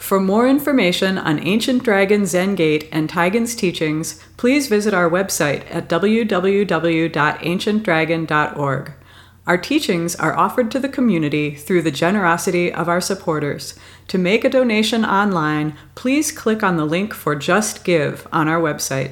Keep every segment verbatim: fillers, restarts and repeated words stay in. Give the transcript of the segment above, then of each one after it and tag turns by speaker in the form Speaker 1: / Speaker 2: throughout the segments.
Speaker 1: For more information on Ancient Dragon Zen Gate and Taigen's teachings, please visit our website at w w w dot ancient dragon dot org. Our teachings are offered to the community through the generosity of our supporters. To make a donation online, please click on the link for Just Give on our website.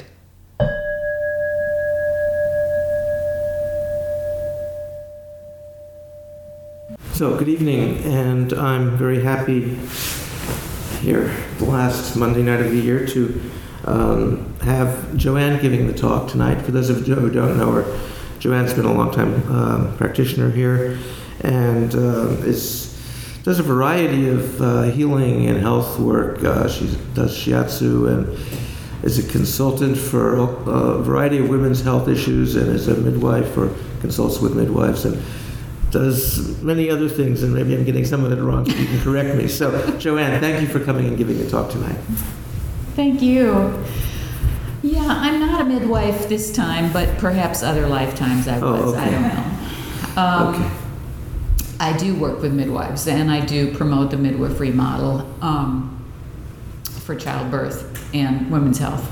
Speaker 2: So, good evening, and I'm very happy here, the last Monday night of the year, to um, have Joanne giving the talk tonight. For those of you who don't know her, Joanne's been a long-time um, practitioner here, and uh, is does a variety of uh, healing and health work. Uh, she does shiatsu and is a consultant for a variety of women's health issues, and is a midwife or consults with midwives, and does many other things, and maybe I'm getting some of it wrong, so you can correct me. So, Joanne, thank you for coming and giving a talk tonight.
Speaker 3: Thank you. Yeah, I'm not a midwife this time, but perhaps other lifetimes I was.
Speaker 2: Oh, okay.
Speaker 3: I don't know. Um,
Speaker 2: okay.
Speaker 3: I do work with midwives, and I do promote the midwifery model um, for childbirth and women's health.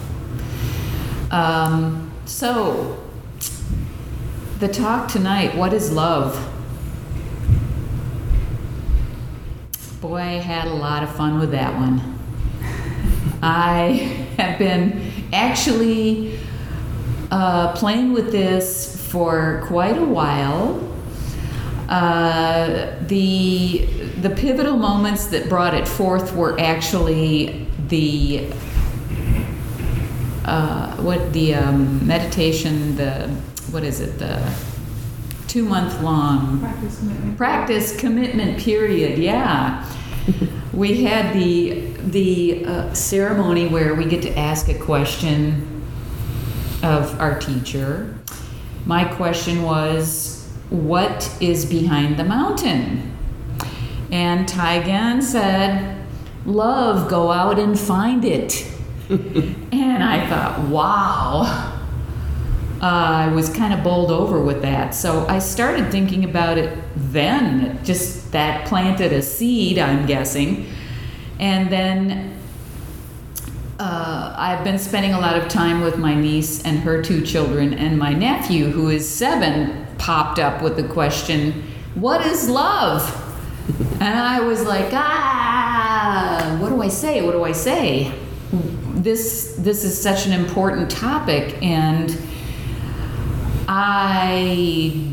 Speaker 3: Um, so, the talk tonight, what is love? Boy, I had a lot of fun with that one. I have been actually uh, playing with this for quite a while. Uh, the the pivotal moments that brought it forth were actually the uh, what the um, meditation, the what is it, the two month long
Speaker 4: practice commitment
Speaker 3: practice commitment period. Yeah. We had the the uh, ceremony where we get to ask a question of our teacher. My question was, what is behind the mountain? And Taigen said, love, go out and find it. And I thought, wow. Uh, I was kind of bowled over with that. So I started thinking about it then. Just that planted a seed, I'm guessing. And then uh, I've been spending a lot of time with my niece and her two children, and my nephew, who is seven, popped up with the question, what is love? And I was like, ah, what do I say? What do I say? This, this is such an important topic, and I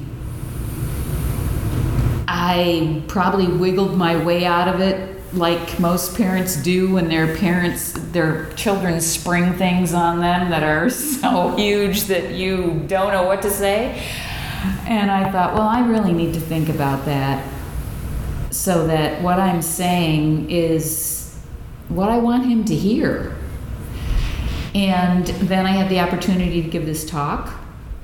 Speaker 3: I probably wiggled my way out of it like most parents do when their parents, their children spring things on them that are so huge that you don't know what to say. And I thought, well, I really need to think about that so that what I'm saying is what I want him to hear. And then I had the opportunity to give this talk.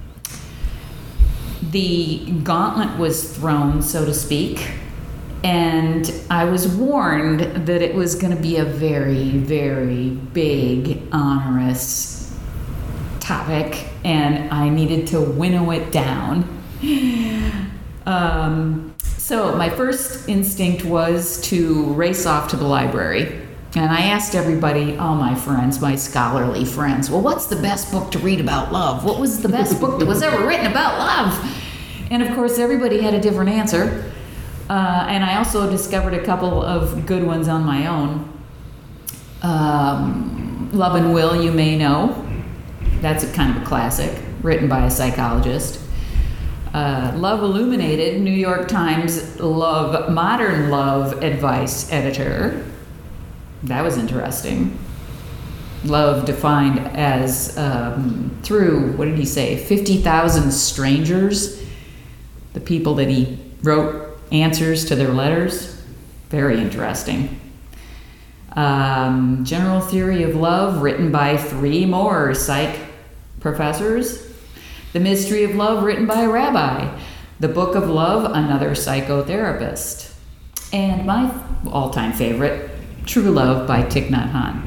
Speaker 3: The gauntlet was thrown, so to speak, and I was warned that it was going to be a very, very big, onerous topic, and I needed to winnow it down. Um, so my first instinct was to race off to the library. And I asked everybody, all my friends, my scholarly friends, well, what's the best book to read about love? What was the best book that was ever written about love? And of course, everybody had a different answer. Uh, and I also discovered a couple of good ones on my own. Um, Love and Will, you may know. That's a kind of a classic, written by a psychologist. Uh, Love Illuminated, New York Times Love, Modern Love Advice editor. That was interesting. Love defined as um, through, what did he say, fifty thousand strangers, the people that he wrote answers to their letters. Very interesting. Um, General Theory of Love, written by three more psych professors. The Mystery of Love, written by a rabbi. The Book of Love, another psychotherapist. And my all-time favorite, True Love by Thich Nhat Hanh.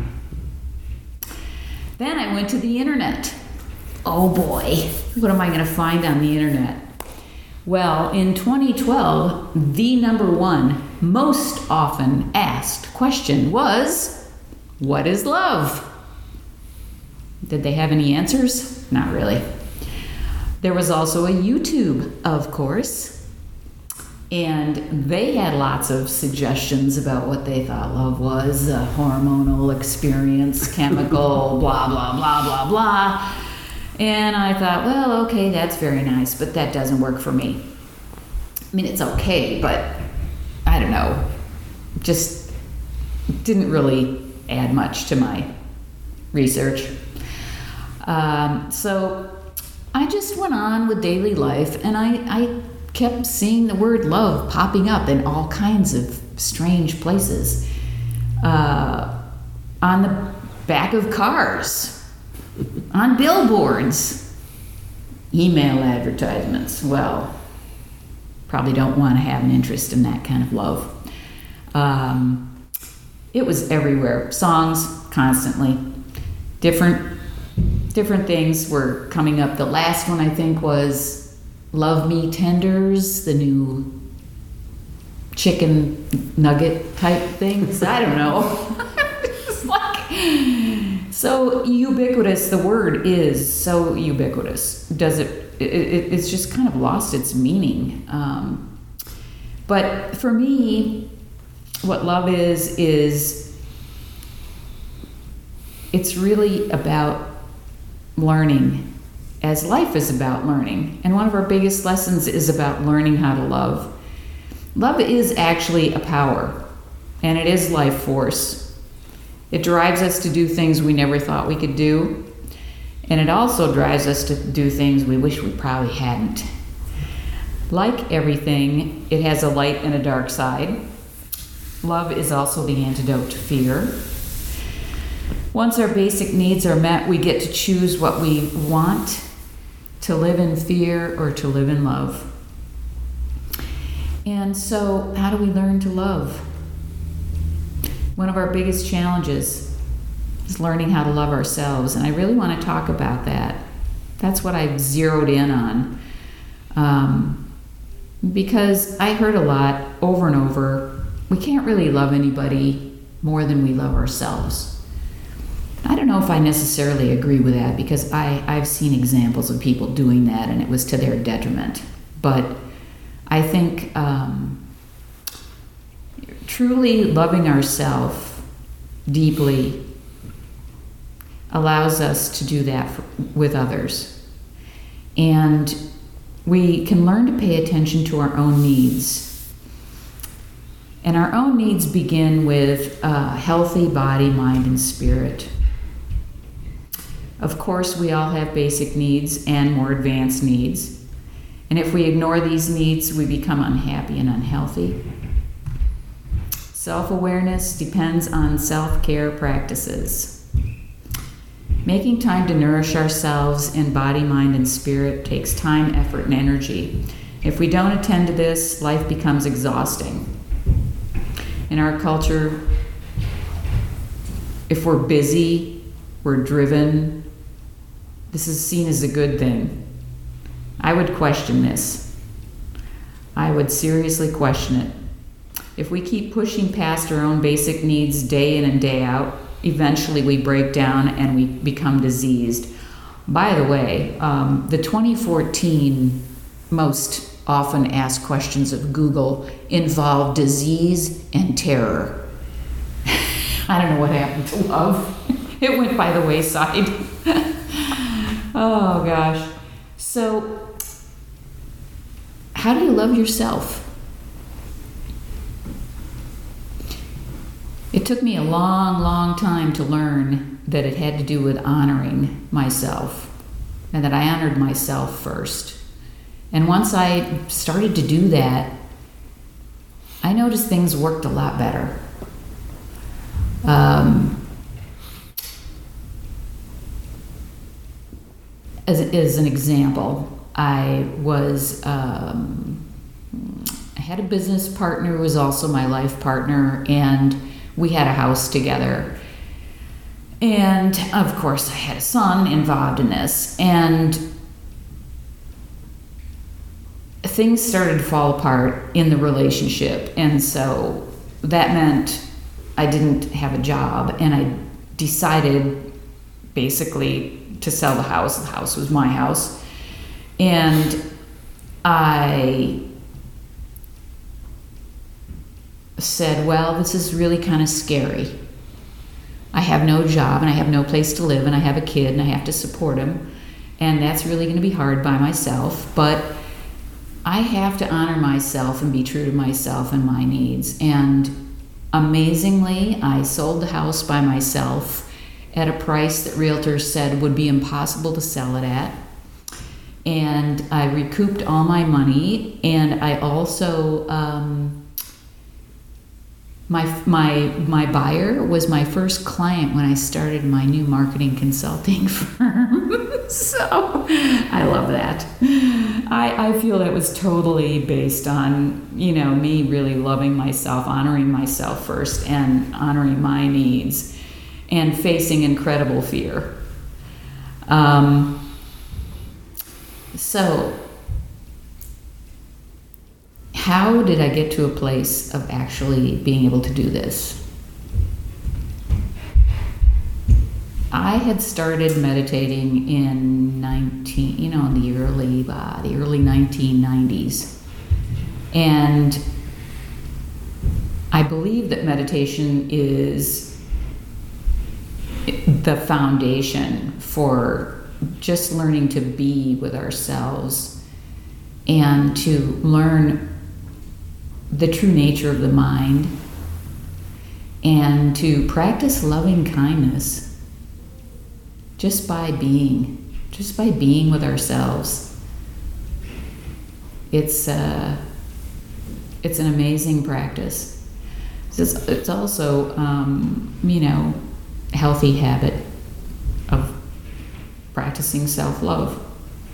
Speaker 3: Then I went to the internet. Oh boy, what am I going to find on the internet? Well, in twenty twelve, the number one most often asked question was, what is love? Did they have any answers? Not really. There was also a YouTube, of course, and they had lots of suggestions about what they thought love was, a hormonal experience, chemical, blah, blah, blah, blah, blah. And I thought, well, okay, that's very nice, but that doesn't work for me. I mean, it's okay, but I don't know, just didn't really add much to my research. Um, so I just went on with daily life, and I, I kept seeing the word love popping up in all kinds of strange places. Uh, on the back of cars, on billboards, email advertisements. Well, probably don't want to have an interest in that kind of love. Um, it was everywhere. Songs, constantly. Different different things were coming up. The last one, I think, was Love Me Tenders, the new chicken nugget type things. I don't know. It's like, so ubiquitous. The word is so ubiquitous. Does it, it, it it's just kind of lost its meaning. Um, but for me, what love is, is it's really about learning, as life is about learning. And one of our biggest lessons is about learning how to love. Love is actually a power, and it is life force. It drives us to do things we never thought we could do, and it also drives us to do things we wish we probably hadn't. Like everything, it has a light and a dark side. Love is also the antidote to fear. Once our basic needs are met, we get to choose what we want, to live in fear or to live in love. And so, how do we learn to love? One of our biggest challenges is learning how to love ourselves, and I really want to talk about that. That's what I've zeroed in on. Um, because I heard a lot over and over, we can't really love anybody more than we love ourselves. I don't know if I necessarily agree with that, because I, I've seen examples of people doing that and it was to their detriment. But I think um, truly loving ourselves deeply allows us to do that for, with others. And we can learn to pay attention to our own needs. And our own needs begin with a healthy body, mind, and spirit. Of course, we all have basic needs and more advanced needs. And if we ignore these needs, we become unhappy and unhealthy. Self-awareness depends on self-care practices. Making time to nourish ourselves in body, mind, and spirit takes time, effort, and energy. If we don't attend to this, life becomes exhausting. In our culture, if we're busy, we're driven, this is seen as a good thing. I would question this. I would seriously question it. If we keep pushing past our own basic needs day in and day out, eventually we break down and we become diseased. By the way, um, the twenty fourteen most often asked questions of Google involve disease and terror. I don't know what happened to love. It went by the wayside. Oh gosh. So, how do you love yourself? It took me a long, long time to learn that it had to do with honoring myself, and that I honored myself first. And once I started to do that, I noticed things worked a lot better. Um, as, as an example, I was um, I had a business partner who was also my life partner, and we had a house together. And of course, I had a son involved in this. And things started to fall apart in the relationship. And so that meant I didn't have a job, and I decided basically to sell the house. The house was my house. And I said, well, this is really kind of scary. I have no job, and I have no place to live, and I have a kid, and I have to support him. And that's really going to be hard by myself. But I have to honor myself and be true to myself and my needs. And amazingly, I sold the house by myself at a price that realtors said would be impossible to sell it at. And I recouped all my money, and I also, um, my, my, my buyer was my first client when I started my new marketing consulting firm. So I love that. I, I feel that was totally based on, you know, me really loving myself, honoring myself first, and honoring my needs, and facing incredible fear. Um, so, how did I get to a place of actually being able to do this? I had started meditating in nineteen, you know, in the early, uh, the early nineteen nineties, and I believe that meditation is the foundation for just learning to be with ourselves and to learn the true nature of the mind and to practice loving kindness just by being, just by being with ourselves. It's uh, it's an amazing practice. It's, it's also, um, you know, a healthy habit of practicing self-love.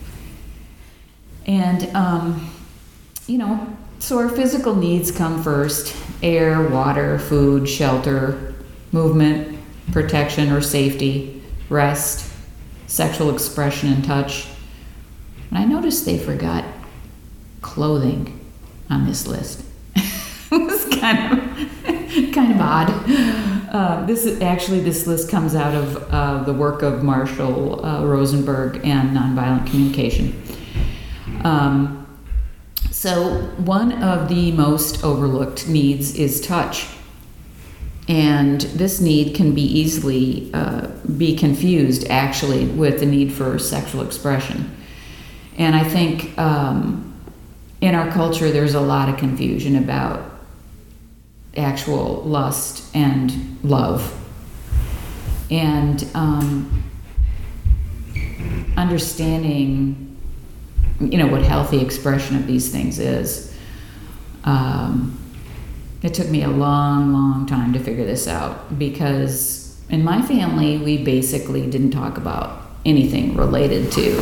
Speaker 3: And, um, you know, so our physical needs come first: air, water, food, shelter, movement, protection or safety, rest, sexual expression and touch. And I noticed they forgot clothing on this list. It was kind of kind of odd. Uh, this is actually this list comes out of uh, the work of Marshall uh, Rosenberg and nonviolent communication. Um, so one of the most overlooked needs is touch. And this need can be easily uh, be confused, actually, with the need for sexual expression. And I think um, in our culture, there's a lot of confusion about actual lust and love. And um, understanding, you know, what healthy expression of these things is. Um, It took me a long, long time to figure this out, because in my family, we basically didn't talk about anything related to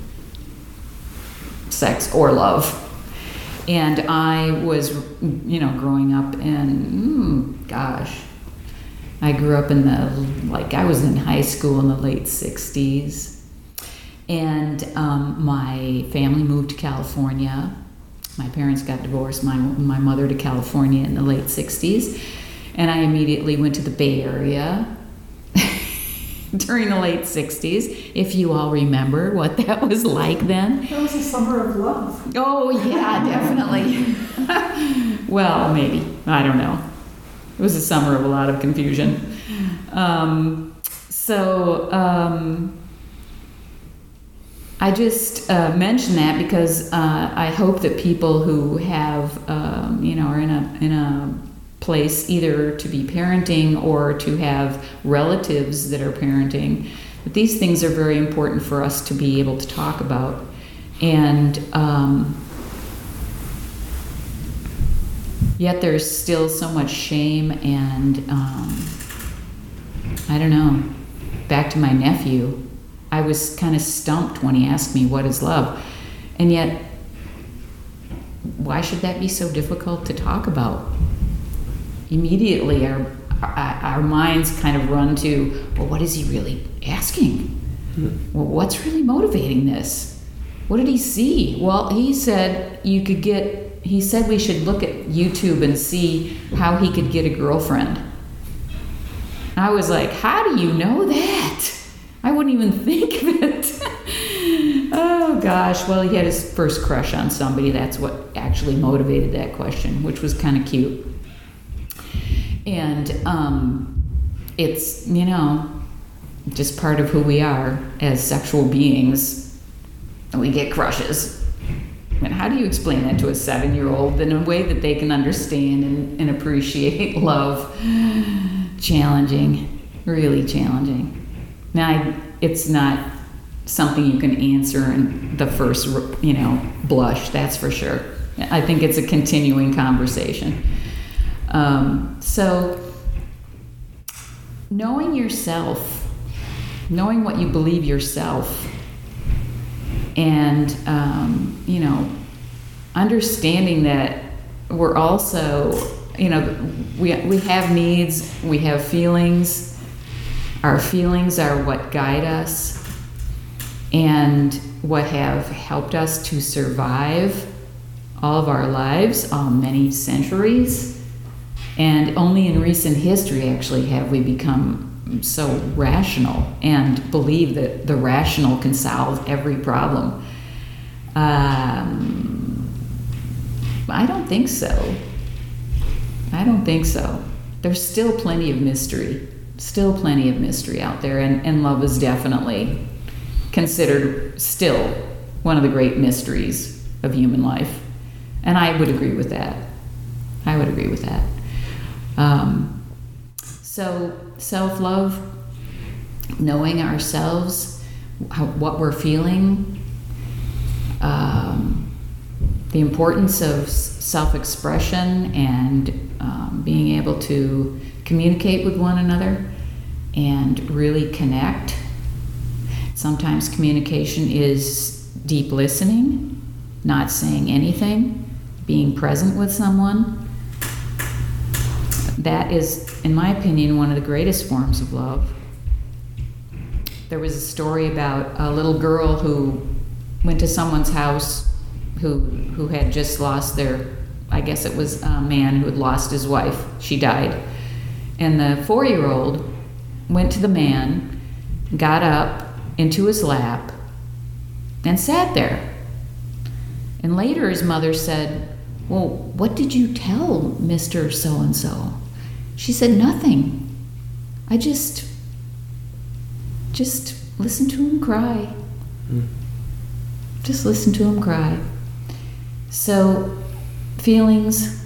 Speaker 3: sex or love. And I was, you know, growing up in, mm, gosh, I grew up in the, like, I was in high school in the late sixties. And um, my family moved to California. My parents got divorced, my my mother to California in the late sixties, and I immediately went to the Bay Area during the late sixties, if you all remember what that was like then.
Speaker 4: That was a summer of love.
Speaker 3: Oh, yeah, definitely. Well, maybe. I don't know. It was a summer of a lot of confusion. Um, so... Um, I just uh, mention that because uh, I hope that people who have, um, you know, are in a in a place either to be parenting or to have relatives that are parenting, that these things are very important for us to be able to talk about. And um, yet there's still so much shame and, um, I don't know, back to my nephew. I was kind of stumped when he asked me, what is love? And yet, why should that be so difficult to talk about? Immediately, our, our, our minds kind of run to, well, what is he really asking? Hmm. Well, what's really motivating this? what did he see? Well, he said you could get, he said we should look at YouTube and see how he could get a girlfriend. I was like, how do you know that? I wouldn't even think of it. Oh gosh, well, he had his first crush on somebody. That's what actually motivated that question, which was kind of cute. And um, it's, you know, just part of who we are as sexual beings. We get crushes. And how do you explain that to a seven-year-old in a way that they can understand and, and appreciate love? Challenging, really challenging. Now, I, it's not something you can answer in the first, you know, blush, that's for sure. I think it's a continuing conversation. Um, so, knowing yourself, knowing what you believe yourself, and, um, you know, understanding that we're also, you know, we, we have needs, we have feelings. Our feelings are what guide us and what have helped us to survive all of our lives, all many centuries. And only in recent history, actually, have we become so rational and believe that the rational can solve every problem. Um, I don't think so. I don't think so. There's still plenty of mystery, still plenty of mystery out there, and, and love is definitely considered still one of the great mysteries of human life. And I would agree with that. I would agree with that. Um, so self-love, knowing ourselves, how, what we're feeling, um, the importance of self-expression and um, being able to communicate with one another and really connect. Sometimes communication is deep listening, not saying anything, being present with someone. That is, in my opinion, one of the greatest forms of love. There was a story about a little girl who went to someone's house who who had just lost their, I guess it was a man who had lost his wife. She died. And the four-year-old went to the man, got up into his lap, and sat there. And later his mother said, well, what did you tell Mister So-and-so? She said, nothing. I just, just listened to him cry. Mm. Just listen to him cry. So, feelings,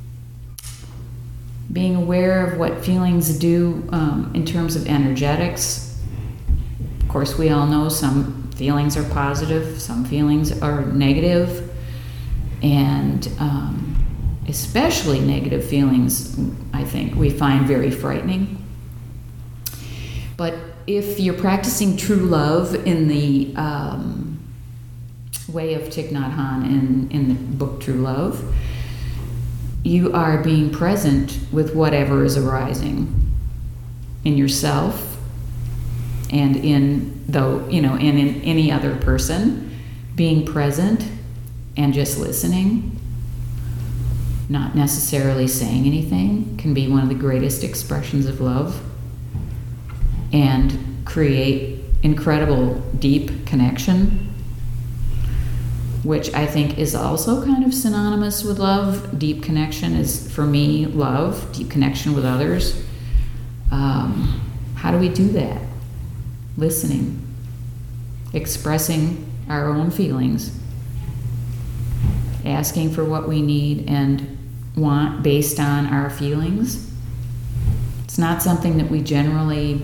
Speaker 3: being aware of what feelings do um, in terms of energetics. Of course, we all know some feelings are positive, some feelings are negative, and um, especially negative feelings, I think, we find very frightening. But if you're practicing true love in the um, way of Thich Nhat Hanh in, in the book True Love, you are being present with whatever is arising in yourself and in, though, you know, and in any other person. Being present and just listening, not necessarily saying anything, can be one of the greatest expressions of love and create incredible deep connection, which I think is also kind of synonymous with love. Deep connection is, for me, love, deep connection with others. Um, how do we do that? Listening, expressing our own feelings, asking for what we need and want based on our feelings. It's not something that we generally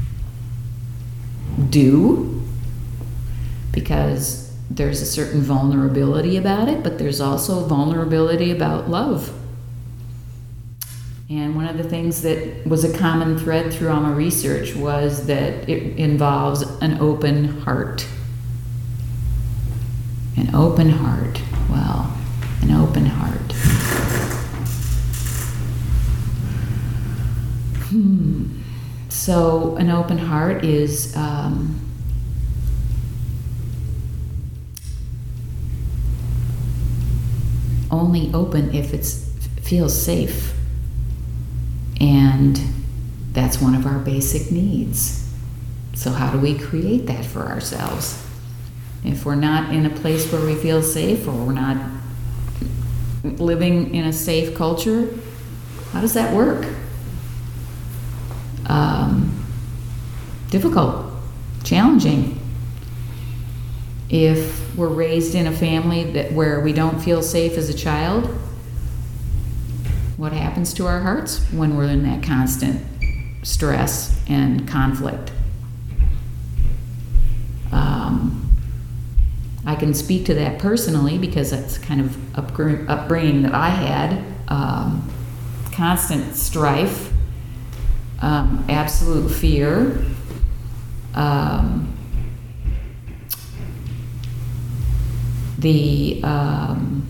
Speaker 3: do because there's a certain vulnerability about it, but there's also vulnerability about love. And one of the things that was a common thread through all my research was that it involves an open heart. An open heart. Well, an open heart. Hmm. So an open heart is um, only open if it feels safe. And that's one of our basic needs. So how do we create that for ourselves? If we're not in a place where we feel safe, or we're not living in a safe culture, how does that work? Um, difficult, challenging. If we're raised in a family that where we don't feel safe as a child, what happens to our hearts when we're in that constant stress and conflict? Um, I can speak to that personally because that's kind of upgr- upbringing that I had. Um, constant strife, um, absolute fear, um, the um,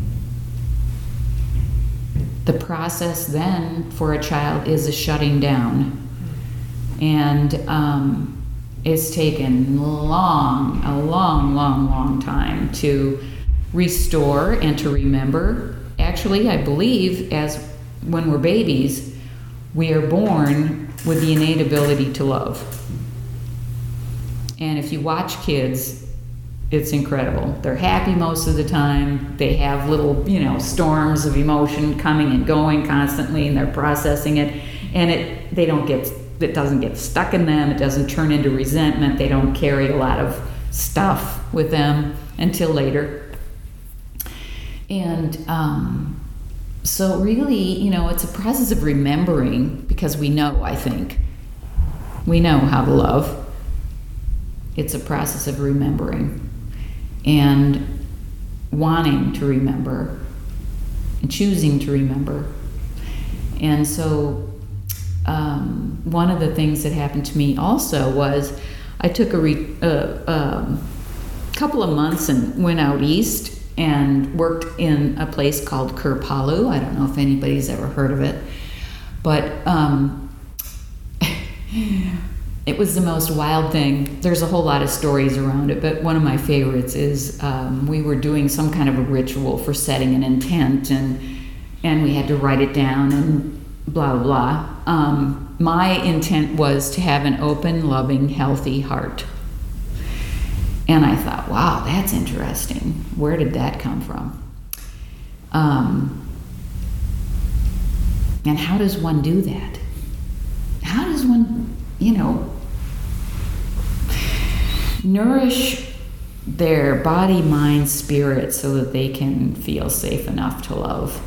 Speaker 3: the process then for a child is a shutting down, and um, it's taken long, a long, long, long time to restore and to remember. Actually, I believe as when we're babies, we are born with the innate ability to love. And if you watch kids, it's incredible. They're happy most of the time. They have little, you know, storms of emotion coming and going constantly, and they're processing it. And it, they don't get, it doesn't get stuck in them. It doesn't turn into resentment. They don't carry a lot of stuff with them until later. And um, so really, you know, it's a process of remembering, because we know, I think, we know how to love. It's a process of remembering and wanting to remember and choosing to remember. And so um, one of the things that happened to me also was I took a re- uh, um, couple of months and went out east and worked in a place called Kripalu. I don't know if anybody's ever heard of it, but um, it was the most wild thing. There's a whole lot of stories around it, but one of my favorites is um, we were doing some kind of a ritual for setting an intent, and and we had to write it down and blah, blah, blah. Um, my intent was to have an open, loving, healthy heart. And I thought, wow, that's interesting. Where did that come from? Um, and how does one do that? How does one, you know, nourish their body, mind, spirit so that they can feel safe enough to love?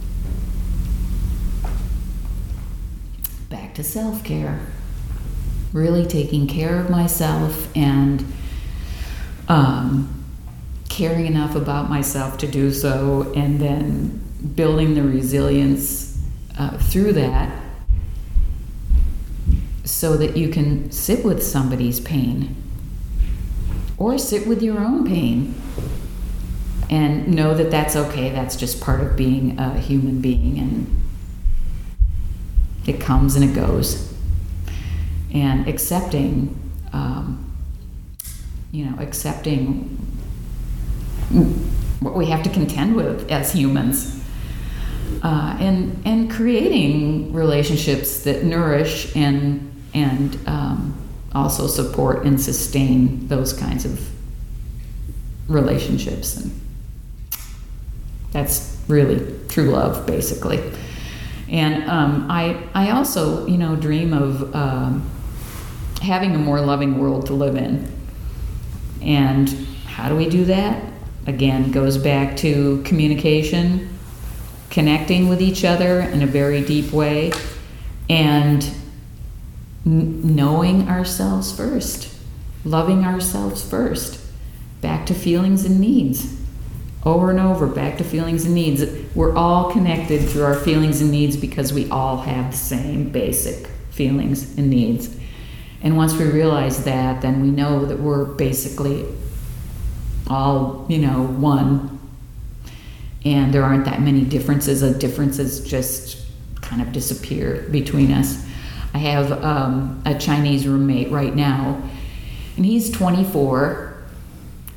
Speaker 3: Back to self-care. Really taking care of myself and um, caring enough about myself to do so, and then building the resilience uh, through that so that you can sit with somebody's pain or sit with your own pain and know that that's okay. That's just part of being a human being, and it comes and it goes. And accepting, um, you know, accepting what we have to contend with as humans, uh, and and creating relationships that nourish and and um, also support and sustain those kinds of relationships. And that's really true love, basically. And um, I I also, you know, dream of um, having a more loving world to live in. And how do we do that? Again, goes back to communication, connecting with each other in a very deep way, and n- knowing ourselves first, loving ourselves first. Back to feelings and needs. Over and over, back to feelings and needs. We're all connected through our feelings and needs because we all have the same basic feelings and needs. And once we realize that, then we know that we're basically all, you know, one. And there aren't that many differences. The differences just kind of disappear between us. I have um, a Chinese roommate right now, and he's twenty-four,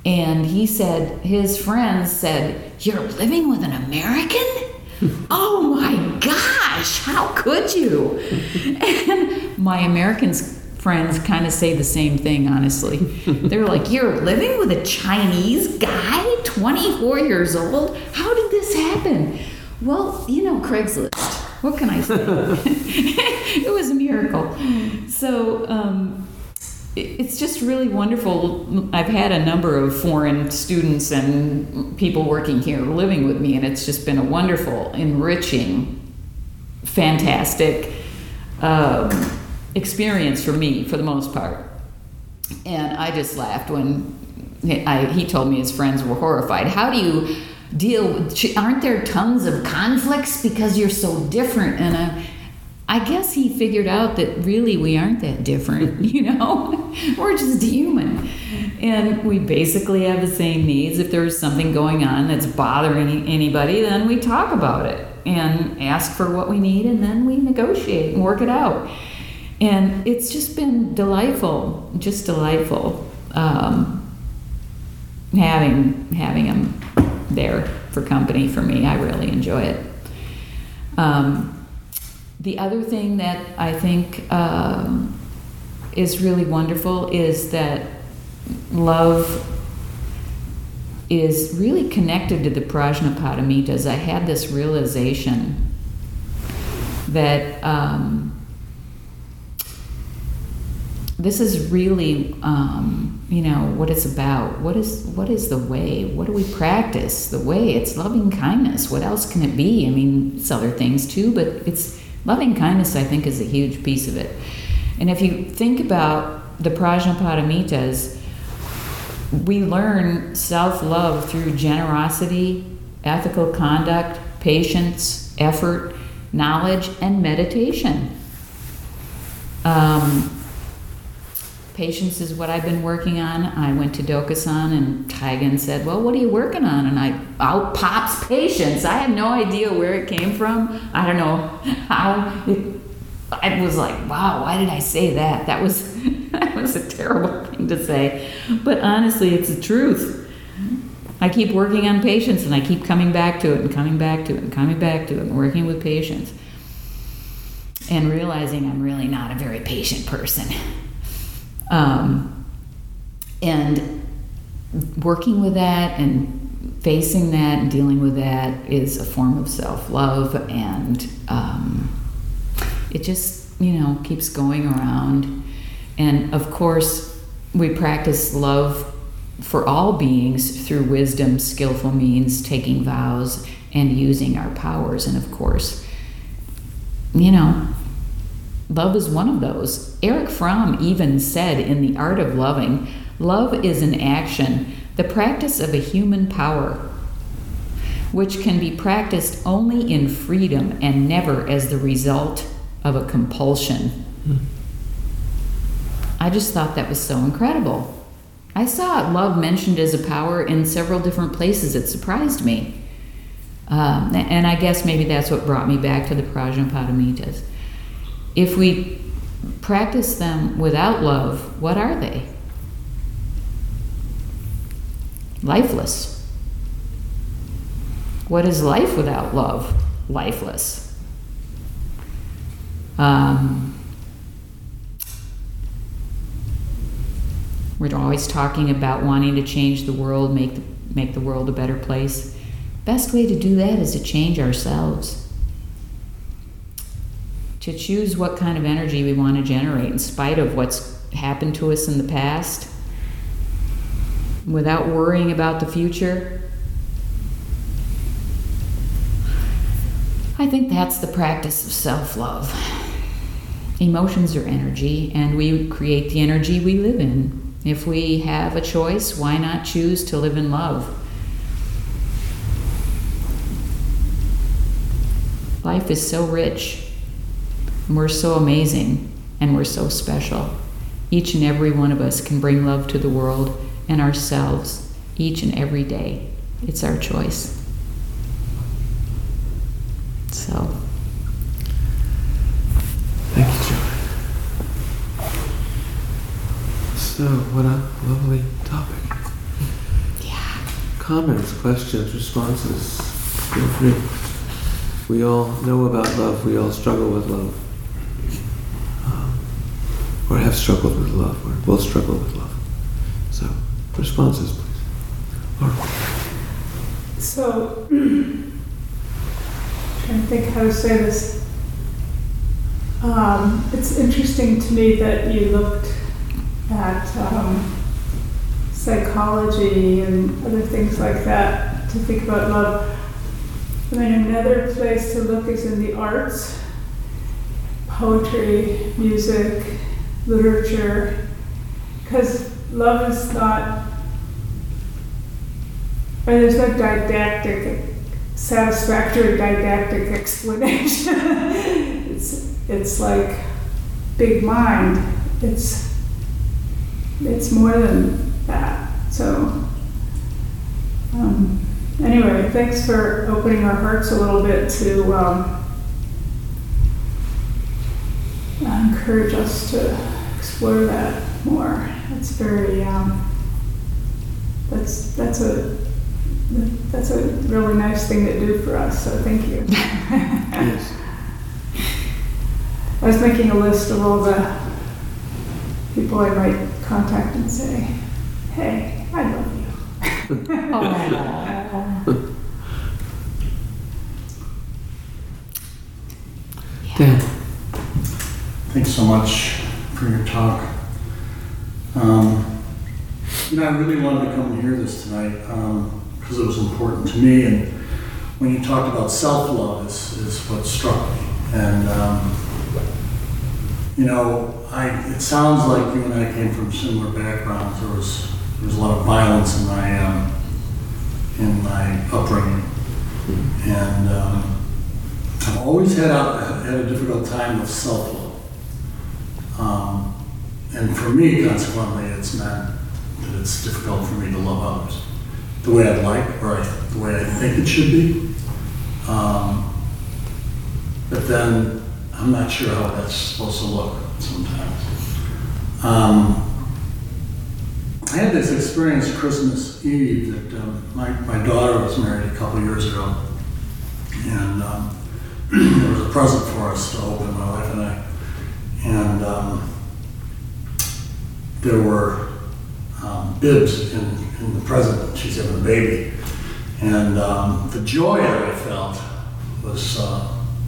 Speaker 3: And he said, his friends said, "You're living with an American? Oh my gosh, how could you?" And my American friends kind of say the same thing, honestly. They're like, "You're living with a Chinese guy, twenty-four years old? How did this happen?" Well, you know, Craigslist. What can I say? It was a miracle. So um, it, it's just really wonderful. I've had a number of foreign students and people working here living with me, and it's just been a wonderful, enriching, fantastic um, experience for me, for the most part. And I just laughed when I, he told me his friends were horrified. How do you deal with, aren't there tons of conflicts because you're so different? And I, I guess he figured out that really we aren't that different, you know? We're just human. And we basically have the same needs. If there's something going on that's bothering anybody, then we talk about it and ask for what we need, and then we negotiate and work it out. And it's just been delightful, just delightful um, having having him there for company for me. I really enjoy it. Um, the other thing that I think um, is really wonderful is that love is really connected to the Prajnapadamitas. I had this realization that um, this is really, um, you know, what it's about. What is what is the way? What do we practice? The way, it's loving kindness. What else can it be? I mean, it's other things too, but it's loving kindness, I think, is a huge piece of it. And if you think about the Prajnapadamitas, we learn self-love through generosity, ethical conduct, patience, effort, knowledge, and meditation. Um, Patience is what I've been working on. I went to Dokusan, and Taigen said, "Well, what are you working on?" And I, out pops patience. I had no idea where it came from. I don't know how. It, I was like, wow, why did I say that? That was, that was a terrible thing to say. But honestly, it's the truth. I keep working on patience, and I keep coming back to it and coming back to it and coming back to it and working with patience. And realizing I'm really not a very patient person. Um, and working with that and facing that and dealing with that is a form of self-love, and um, it just, you know, keeps going around. And of course, we practice love for all beings through wisdom, skillful means, taking vows, and using our powers. And of course, you know, love is one of those. Erich Fromm even said in The Art of Loving, love is an action, the practice of a human power, which can be practiced only in freedom and never as the result of a compulsion. Hmm. I just thought that was so incredible. I saw love mentioned as a power in several different places. It surprised me. Um, and I guess maybe that's what brought me back to the Prajnapadamitas. If we practice them without love, what are they? Lifeless. What is life without love? Lifeless. Um, we're always talking about wanting to change the world, make the, make the world a better place. Best way to do that is to change ourselves. To choose what kind of energy we want to generate in spite of what's happened to us in the past, without worrying about the future. I think that's the practice of self-love. Emotions are energy, and we create the energy we live in. If we have a choice, why not choose to live in love? Life is so rich. We're so amazing, and we're so special. Each and every one of us can bring love to the world and ourselves each and every day. It's our choice. So.
Speaker 2: Thank you, Joanne. So, what a lovely topic. comments, questions, responses, feel free. We all know about love. We all struggle with love. Um, or have struggled with love, or both struggle with love. So, responses, please. Or,
Speaker 4: So, trying to think how to say this. Um, it's interesting to me that you looked at um, psychology and other things like that to think about love. I mean, another place to look is in the arts, poetry, music, literature, because love is not, or there's no didactic, satisfactory didactic explanation. it's it's like big mind. It's it's more than that. So um, anyway, thanks for opening our hearts a little bit to um, encourage us to explore that more. It's very um, that's that's a That's a really nice thing to do for us, so thank you.
Speaker 2: yes.
Speaker 4: I was making a list of all the people I might contact and say, hey, I love you.
Speaker 2: Dan.
Speaker 5: Thanks so much for your talk. Um, you know, I really wanted to come and hear this tonight. Um, because it was important to me, and when you talked about self-love is, is what struck me. And um, you know, I it sounds like you and I came from similar backgrounds. There was there was a lot of violence in my um, in my upbringing, and um, I've always had a had a difficult time with self-love. Um, and for me, consequently, it's meant that it's difficult for me to love others the way I'd like, or I, the way I think it should be. Um, but then I'm not sure how that's supposed to look sometimes. Um, I had this experience Christmas Eve that um, my, my daughter was married a couple years ago, and um, there was a present for us to open, my wife and I, and um, there were um, bibs in in the present. She's having a baby, and um, the joy that I felt was uh,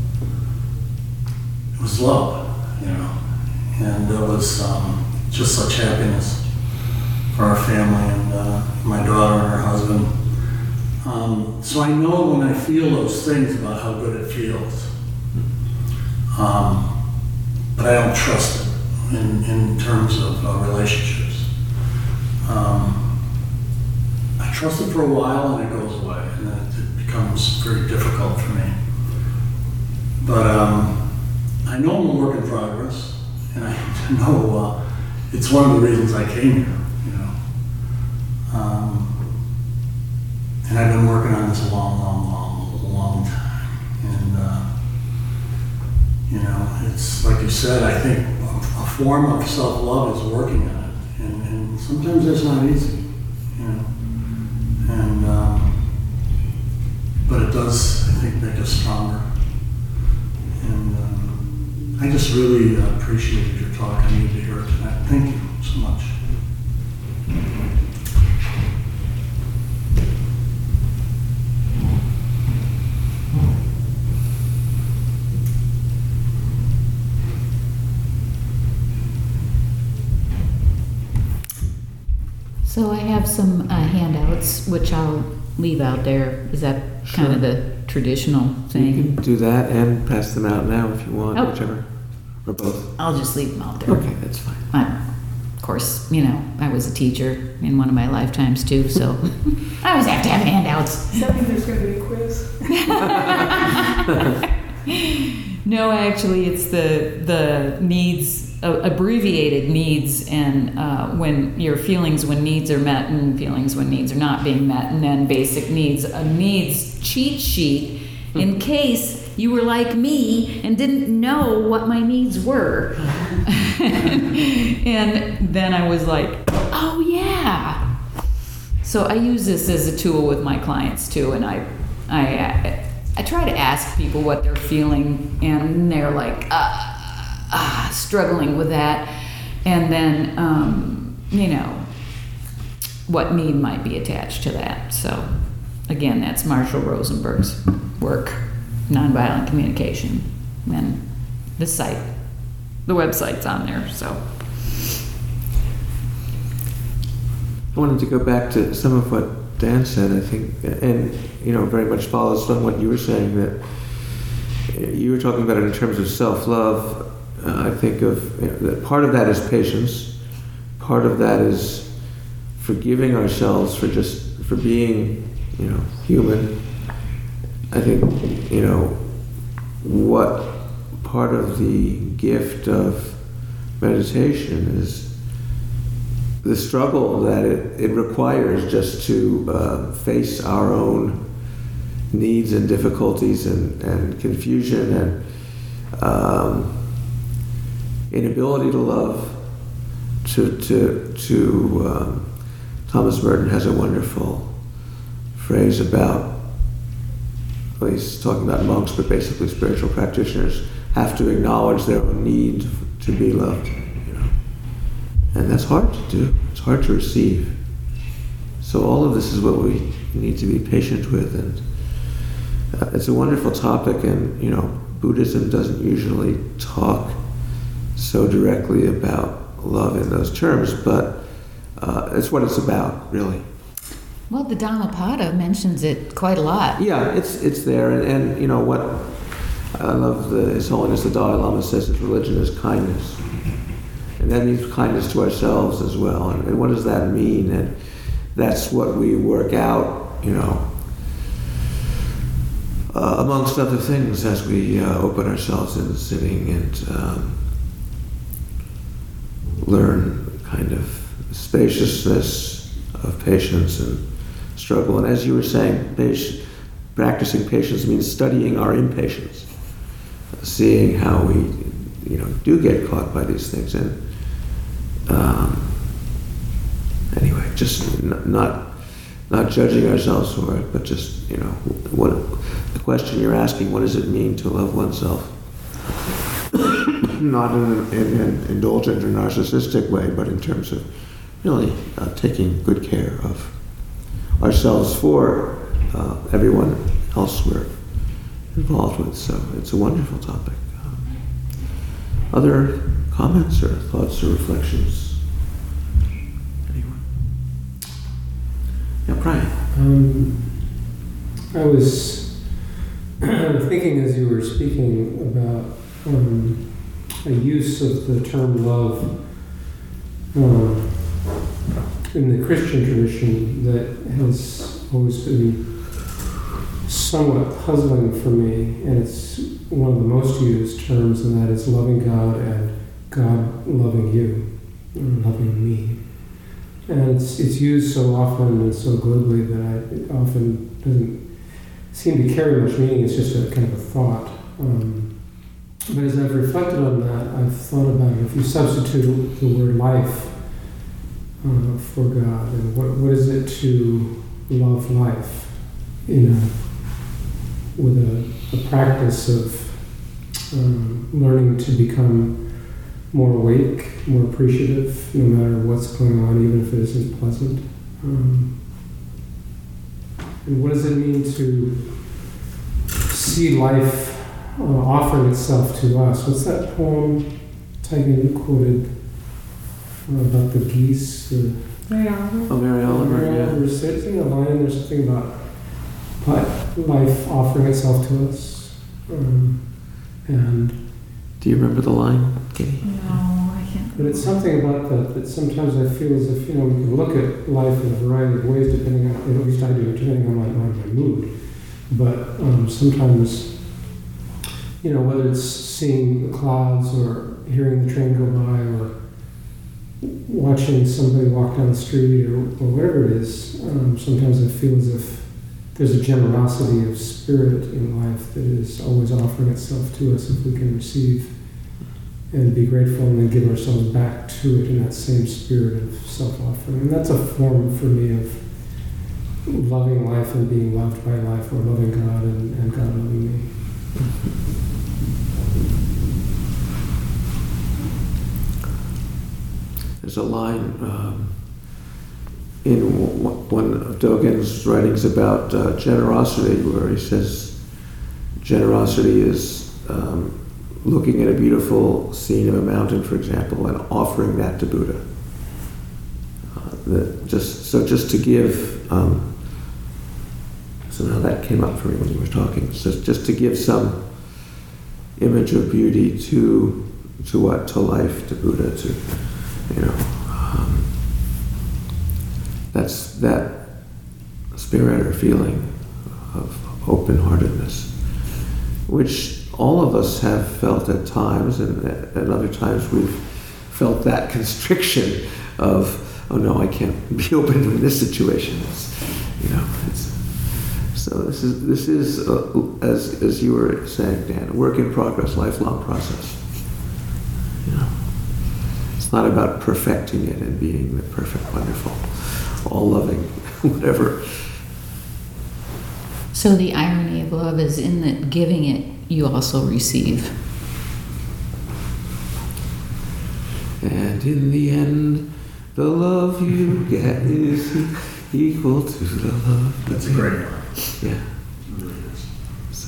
Speaker 5: it was love, you know, and it was um, just such happiness for our family and uh, my daughter and her husband. Um, so I know when I feel those things about how good it feels, um, but I don't trust it in, in terms of uh, relationships. Um, I trust it for a while and it goes away, and then it, it becomes very difficult for me. But um, I know I'm a work in progress, and I know uh, it's one of the reasons I came here, you know. Um, and I've been working on this a long, long, long, long time. And, uh, you know, it's like you said, I think a, a form of self-love is working on it. And, and sometimes that's not easy, you know. And, um, but it does, I think, make us stronger. And um, I just really uh, appreciated your talk. I needed to hear it tonight. Thank you so much.
Speaker 3: So I have some uh, handouts, which I'll leave out there. Is that
Speaker 2: Sure.
Speaker 3: kind of the traditional
Speaker 2: You
Speaker 3: thing?
Speaker 2: can do that and pass them out now if you want,
Speaker 3: Oh.
Speaker 2: whichever, or both.
Speaker 3: I'll just leave them out there.
Speaker 2: Okay, that's fine.
Speaker 3: I, of course, you know, I was a teacher in one of my lifetimes too, so I always have to have handouts.
Speaker 4: Does that mean there's going to be a quiz?
Speaker 3: No, actually, it's the the needs, uh, abbreviated needs, and uh, when your feelings when needs are met and feelings when needs are not being met, and then basic needs, a needs cheat sheet in case you were like me and didn't know what my needs were. And then I was like, oh yeah, So I use this as a tool with my clients too, and I, I, I try to ask people what they're feeling, and they're like, ah, ah struggling with that, and then, um, you know, what need might be attached to that. So, again, that's Marshall Rosenberg's work, Nonviolent Communication, and the site, the website's on there. So,
Speaker 2: I wanted to go back to some of what Dan said, I think, and, you know, very much follows on what you were saying, that you were talking about it in terms of self-love. Uh, I think of, you know, that part of that is patience, part of that is forgiving ourselves for just, for being, you know, human. I think, you know, what part of the gift of meditation is the struggle that it, it requires just to uh, face our own needs and difficulties and, and confusion and um, inability to love. To, to, to um, Thomas Merton has a wonderful phrase about, well, he's talking about monks, but basically spiritual practitioners have to acknowledge their own need to be loved. And that's hard to do. It's hard to receive. So all of this is what we need to be patient with. And uh, it's a wonderful topic. And, you know, Buddhism doesn't usually talk so directly about love in those terms, but uh, it's what it's about, really.
Speaker 3: Well, the Dhammapada mentions it quite a lot.
Speaker 2: Yeah, it's it's there. And, and you know, what I love, the, His Holiness the Dalai Lama says that religion is kindness. And that means kindness to ourselves as well. And, and what does that mean? And that's what we work out, you know, uh, amongst other things as we uh, open ourselves into sitting and um, learn kind of spaciousness of patience and struggle. And as you were saying, patience, practicing patience means studying our impatience, seeing how we, you know, do get caught by these things. And Um, anyway, just n- not not judging ourselves for it, but just, you know, what the question you're asking: what does it mean to love oneself? Not in an, in an indulgent or narcissistic way, but in terms of really uh, taking good care of ourselves for uh, everyone else we're involved with. So it's a wonderful topic. Um, other comments or thoughts or reflections? Anyone? Yeah, Brian.
Speaker 6: Um, I was thinking as you were speaking about um, a use of the term love uh, in the Christian tradition that has always been somewhat puzzling for me, and it's one of the most used terms, and that is loving God and God loving you, or loving me. And it's, it's used so often and so glibly that I, it often doesn't seem to carry much meaning. It's just a kind of a thought. Um, but as I've reflected on that, I've thought about it. If you substitute the word life uh, for God, and what, what is it to love life in a, with a, a practice of um, learning to become more awake, more appreciative, no matter what's going on, even if it isn't pleasant. Um, and what does it mean to see life uh, offering itself to us? What's that poem Tigan quoted uh, about the geese? The,
Speaker 4: Mary Oliver.
Speaker 2: Oh, Mary Oliver,
Speaker 6: Mary
Speaker 2: yeah.
Speaker 6: Oliver said, isn't there a line, there's something about life offering itself to us? Um, and
Speaker 2: Do you remember the line, Katie?
Speaker 4: No, I can't.
Speaker 6: But it's something about that that sometimes I feel as if, you know, we can look at life in a variety of ways, depending on, at least I do, depending on my, on my mood. But um, sometimes, you know, whether it's seeing the clouds or hearing the train go by or watching somebody walk down the street or, or whatever it is, um, sometimes I feel as if there's a generosity of spirit in life that is always offering itself to us if we can receive and be grateful and then give ourselves back to it in that same spirit of self-offering. And that's a form for me of loving life and being loved by life, or loving God and, and God loving me.
Speaker 2: There's a line um, in w- one of Dogen's writings about uh, generosity where he says generosity is um, looking at a beautiful scene of a mountain, for example, and offering that to Buddha. Uh, that just so just to give. Um, somehow that came up for me when you were talking. So just to give some image of beauty to to what to life, to Buddha, to you know. Um, that's that spirit or feeling of open-heartedness, which all of us have felt at times, and at other times we've felt that constriction of, oh no, I can't be open in this situation. It's, you know, it's, so this is this is uh, as as you were saying, Dan, a work in progress, lifelong process. You know, it's not about perfecting it and being the perfect, wonderful, all-loving, whatever.
Speaker 3: So the irony of love is in that giving it, you also receive.
Speaker 2: And in the end, the love you get is equal to the love.
Speaker 5: That's a great line.
Speaker 2: Yeah.
Speaker 5: It really is.
Speaker 2: So.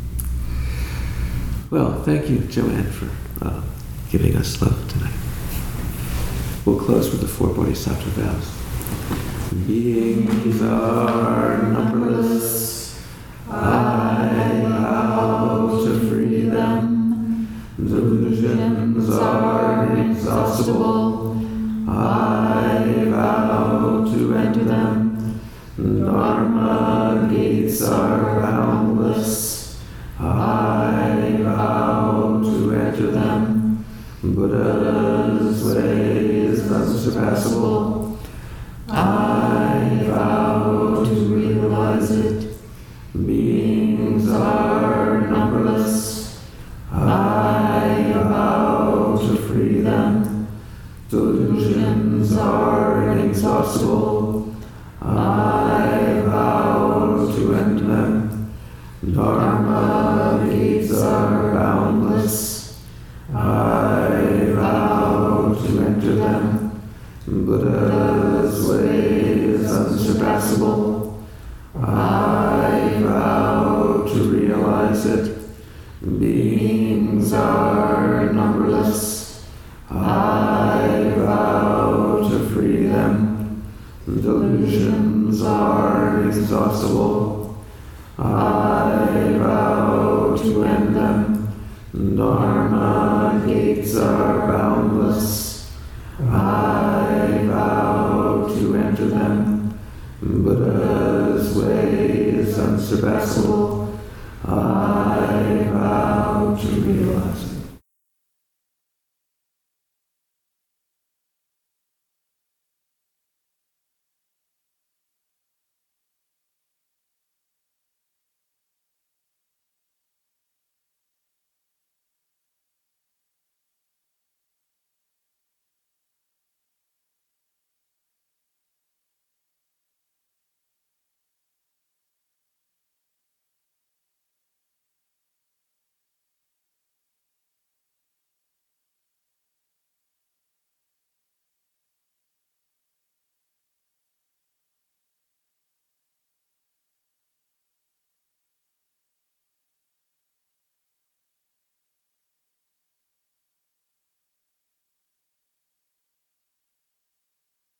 Speaker 2: Well, thank you, Joanne, for uh, giving us love tonight. We'll close with the four Bodhisattva vows. Beings are numberless. I vow to free them. Delusions are inexhaustible. I vow to enter them. Dharma gates are boundless. I vow to enter them. Buddha's way is unsurpassable. I vow to realize it. Beings are numberless. I vow to free them. Delusions are inexhaustible. I vow to end them. Dharma gates are boundless. I vow to enter them. Buddha's way is unsurpassable. I vow to realize it. Beings are numberless. I vow to free them. Delusions are inexhaustible. I vow to end them. Dharma gates are boundless. I vow to enter them. Buddha's way is unsurpassable. I vow to realize it.